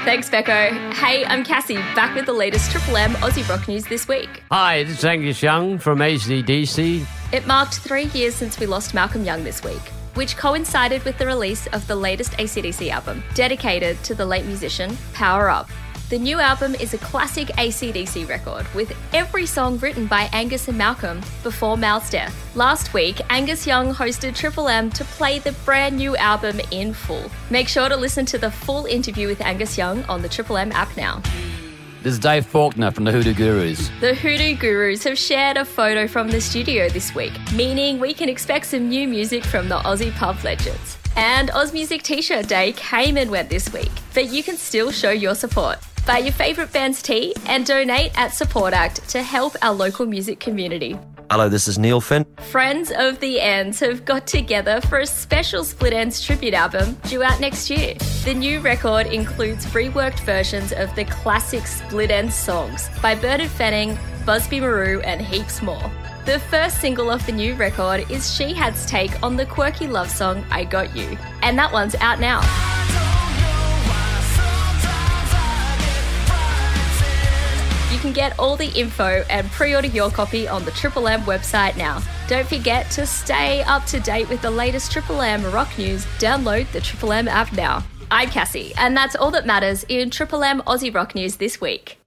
Thanks, Becco. Hey, I'm Cassie, back with the latest Triple M Aussie rock news this week. Hi, this is Angus Young from AC/DC. It marked 3 years since we lost Malcolm Young this week, which coincided with the release of the latest AC/DC album, dedicated to the late musician Power Up. The new album is a classic AC/DC record, with every song written by Angus and Malcolm before Mal's death. Last week, Angus Young hosted Triple M to play the brand new album in full. Make sure to listen to the full interview with Angus Young on the Triple M app now. This is Dave Faulkner from the Hoodoo Gurus. The Hoodoo Gurus have shared a photo from the studio this week, meaning we can expect some new music from the Aussie pub legends. And Oz Music T-shirt Day came and went this week, but you can still show your support. Buy your favourite band's tee and donate at Support Act to help our local music community. Hello, this is Neil Finn. Friends of the Ends have got together for a special Split Enz tribute album due out next year. The new record includes reworked versions of the classic Split Enz songs by Bernard Fanning, Busby Marou and heaps more. The first single off the new record is Shihad's take on the quirky love song I Got You, and that one's out now. You can get all the info and pre-order your copy on the Triple M website now. Don't forget to stay up to date with the latest Triple M rock news. Download the Triple M app now. I'm Cassie, and that's all that matters in Triple M Aussie rock news this week.